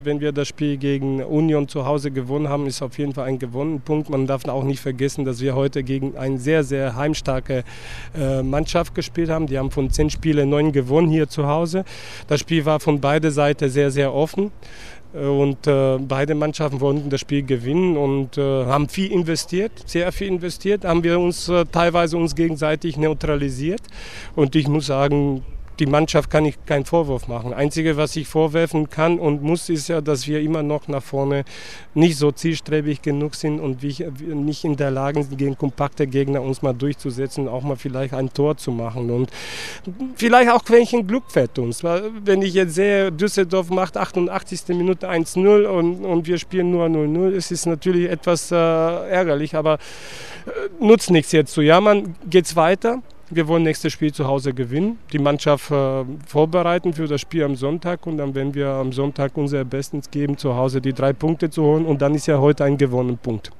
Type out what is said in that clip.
Wenn wir das Spiel gegen Union zu Hause gewonnen haben, ist auf jeden Fall ein gewonnener Punkt. Man darf auch nicht vergessen, dass wir heute gegen eine sehr, sehr heimstarke Mannschaft gespielt haben. Die haben von 10 Spielen 9 gewonnen hier zu Hause. Das Spiel war von beider Seiten sehr, sehr offen. Und beide Mannschaften wollten das Spiel gewinnen und haben viel investiert, sehr viel investiert. Haben wir uns teilweise gegenseitig neutralisiert. Und ich muss sagen, die Mannschaft kann ich keinen Vorwurf machen. Das Einzige, was ich vorwerfen kann und muss, ist ja, dass wir immer noch nach vorne nicht so zielstrebig genug sind und nicht in der Lage sind, gegen kompakte Gegner uns mal durchzusetzen, auch mal vielleicht ein Tor zu machen. Und vielleicht auch welchen Glück fällt uns. Weil wenn ich jetzt sehe, Düsseldorf macht 88. Minute 1-0 und wir spielen nur 0-0, es ist natürlich etwas ärgerlich, aber nutzt nichts jetzt zu jammern, geht's weiter. Wir wollen nächstes Spiel zu Hause gewinnen, die Mannschaft vorbereiten für das Spiel am Sonntag und dann werden wir am Sonntag unser Bestes geben, zu Hause die 3 Punkte zu holen und dann ist ja heute ein gewonnener Punkt.